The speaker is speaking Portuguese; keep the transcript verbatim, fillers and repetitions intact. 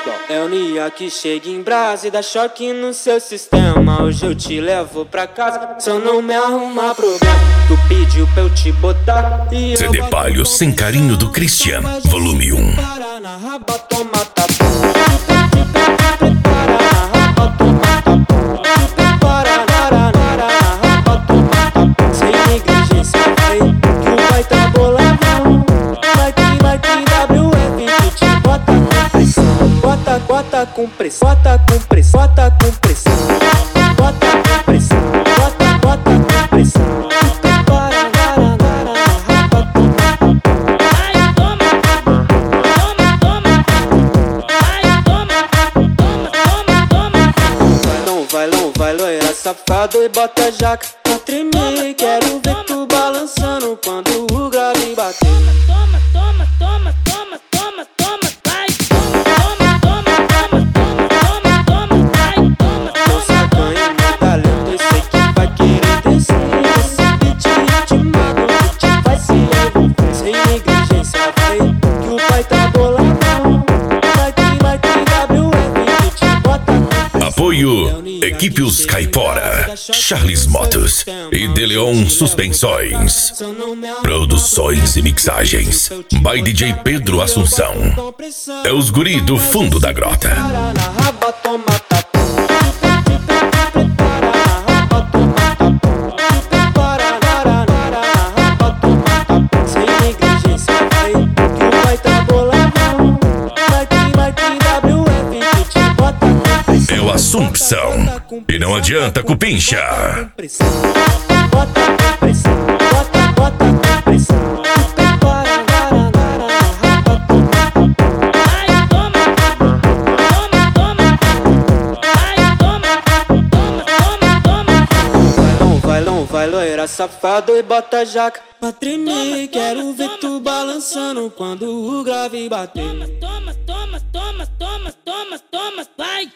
É o Nia que chega em brasa e dá choque no seu sistema. Hoje eu te levo pra casa, só não me arrumar problema. Tu pediu pra eu te botar e C D Palio Sem Carinho do Christian, volume um. Bota com pressão, bota com pressão, bota com pressão, bota com pressão, bota, bota com pressão. Para, para, para, rapa, toma. Ai, toma, toma, toma. Ai, toma, toma, toma, toma. Não vai, não vai, loira safado e bota a jaca pra tremer. Quero ver tu balançando quando o grave bater. Toma, toma, toma, toma, toma, toma, vai. Apoio Equipe Os Caipora, Charles Motos e De Leon Suspensões. Produções e mixagens by D J Pedro Assunção. É os guri do fundo da grota. É o Assumpção. E não adianta cupincha. Bota com pressão, bota, bota com pressão. Ai, toma, toma, toma. Ai, toma, toma, toma, toma. Não vai, não vai, loira safado e bota a jaca pra tremer. Quero ver tu balançando quando o grave bater. Toma, toma, toma, toma, toma, toma, toma, vai.